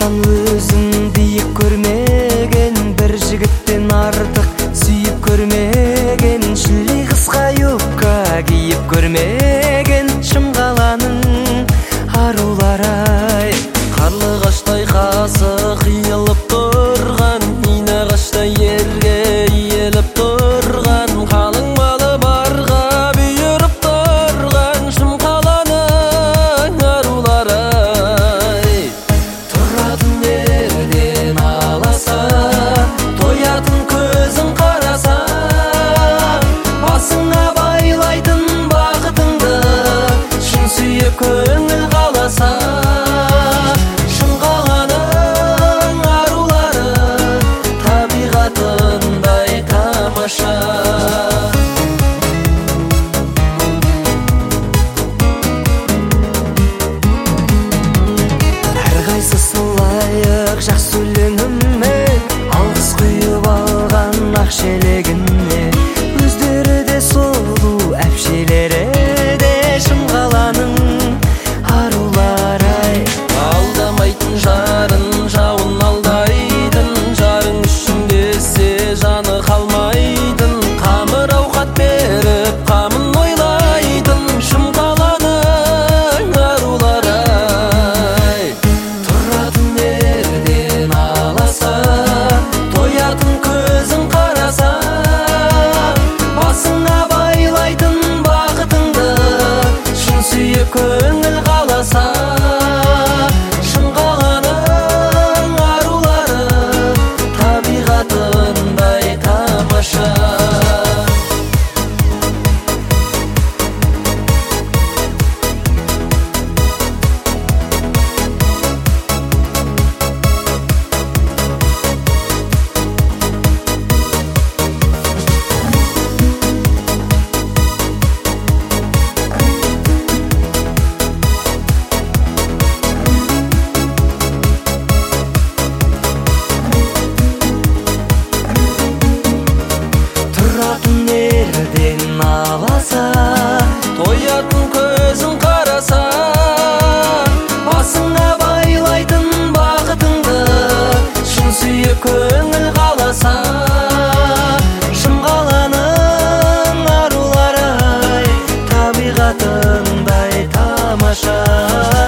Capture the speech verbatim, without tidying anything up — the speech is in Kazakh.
Шындықтан өзін биік көрмеген, бір жігіттен артық сүйіп көрмеген, шілей қысқа юбка киіп көрмеген, шымқаланың арулары-ай. Қарлығаштай қасы қиылып тұрған, инағаштай ерге иеліп тұрған, қалың малы барға бүйіріп тұрған, шымқаланың арулары-ай. Тұратын жерден аласа, тоятын көзің қараса, басыңа байлайтын бақытыңды шын сүйіп көңіл қаласа. Шымқаланың арулары табиғатындай тамаша. Әрқайсысы лайық жақсы өлеңімен, алғыс құйып алған ақ шелегіне, өздері де сұлу әпшелері де шымқаланың арулары-ай. Алдамайтын жарын жауын алдайтын, жарың үшін десе жаны қалмайтын, қамыр ауқат беріп қамын ойлайтын, шымқаланың арулары-ай. Тұратын жерден аласа, тоятын көзің қараса, басыңа байлайтын бақытыңды шын сүйіп көңіл қаласа. Шымқаланың арулары табиғатындай тамаша. Тұратын жерден аласа, тоятын көзің қараса, басыңа байлайтын бақытыңды шын сүйіп көңіл қаласа. Шымқаланың арулары-ай, табиғатындай тамаша.